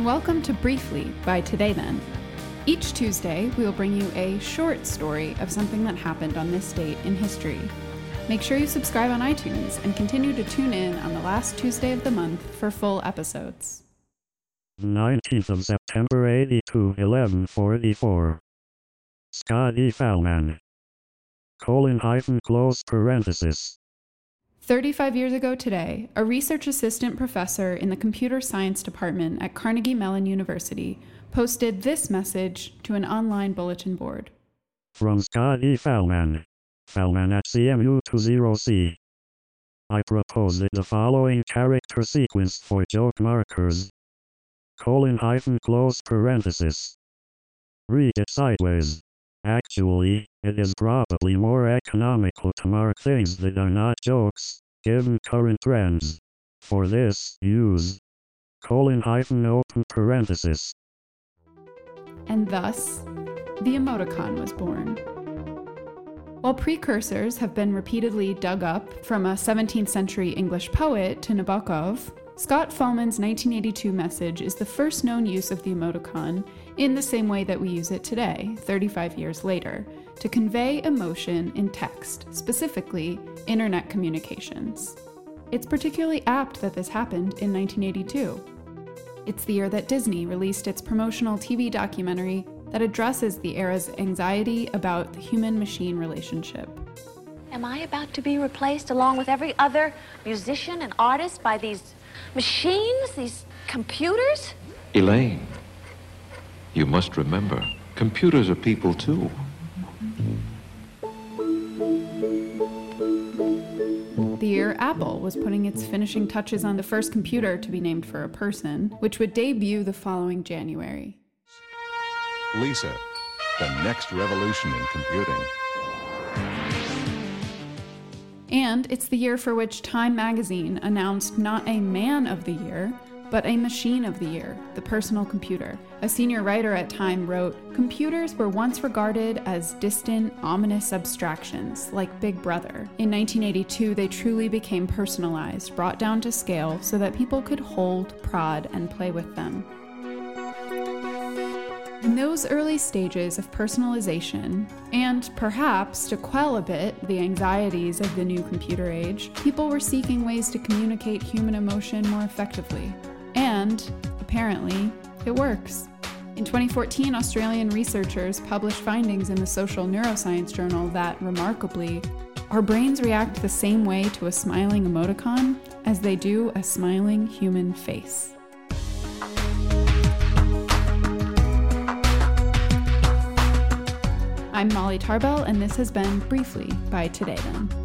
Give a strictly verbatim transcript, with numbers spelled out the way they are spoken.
and welcome to Briefly by Today Then. Each Tuesday, we will bring you a short story of something that happened on this date in history. Make sure you subscribe on iTunes and continue to tune in on the last Tuesday of the month for full episodes. nineteenth of September eighty-two, eleven forty-four. Scott E. Fahlman. Colon hyphen close parenthesis. thirty-five years ago today, a research assistant professor in the computer science department at Carnegie Mellon University posted this message to an online bulletin board. From Scott E. Fahlman. Fahlman at C M U twenty C. I propose that the following character sequence for joke markers. Colon hyphen close parenthesis. Read it sideways. Actually, it is probably more economical to mark things that are not jokes, given current trends. For this, use colon hyphen open parenthesis. And thus, the emoticon was born. While precursors have been repeatedly dug up, from a seventeenth century English poet to Nabokov, Scott Fahlman's nineteen eighty-two message is the first known use of the emoticon in the same way that we use it today, thirty-five years later, to convey emotion in text, specifically internet communications. It's particularly apt that this happened in nineteen eighty-two. It's the year that Disney released its promotional T V documentary that addresses the era's anxiety about the human-machine relationship. Am I about to be replaced along with every other musician and artist by these machines, these computers? Elaine, you must remember, computers are people too. The year Apple was putting its finishing touches on the first computer to be named for a person, which would debut the following January. Lisa, the next revolution in computing. And it's the year for which Time magazine announced not a man of the year, but a machine of the year, the personal computer. A senior writer at Time wrote, "Computers were once regarded as distant, ominous abstractions, like Big Brother. In nineteen eighty-two, they truly became personalized, brought down to scale so that people could hold, prod, and play with them." In those early stages of personalization, and perhaps to quell a bit the anxieties of the new computer age, people were seeking ways to communicate human emotion more effectively. And, apparently, it works. In twenty fourteen, Australian researchers published findings in the Social Neuroscience Journal that, remarkably, our brains react the same way to a smiling emoticon as they do a smiling human face. I'm Molly Tarbell, and this has been Briefly by Today Then.